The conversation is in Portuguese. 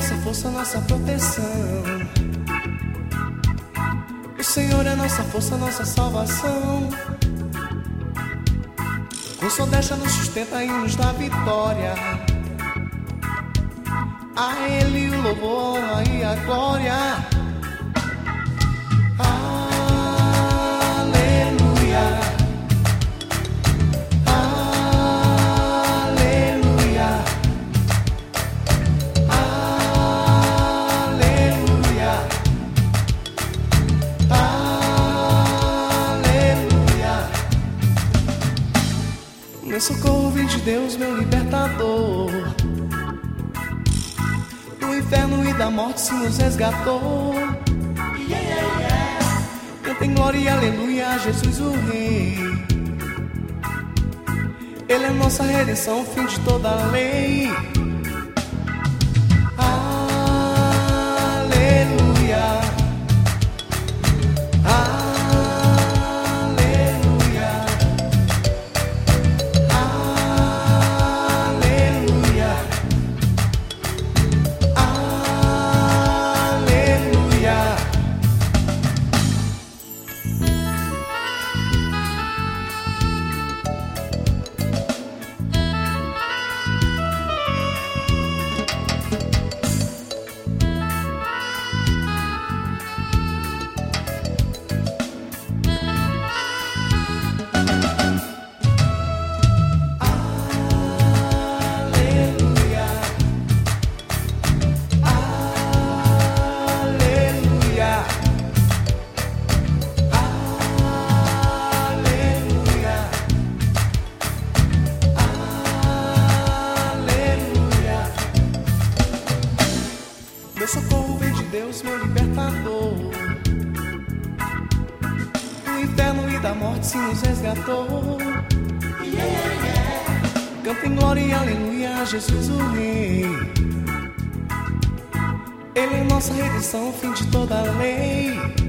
nossa força, nossa proteção. O Senhor é nossa força, nossa salvação. Com sua destra nos sustenta e nos dá vitória. A Ele o louvor, a honra e a glória. Meu socorro vem de Deus, meu libertador. Do inferno e da morte se nos resgatou. Cantem glória e aleluia a Jesus o Rei. Ele é nossa redenção, fim de toda a lei. Meu socorro vem de Deus, meu libertador. Do inferno e da morte se nos resgatou. Cantem glória e aleluia a Jesus o Rei. Ele é nossa redenção, fim de toda a lei.